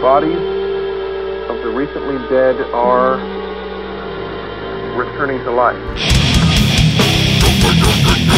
bodies of the recently dead are returning to life.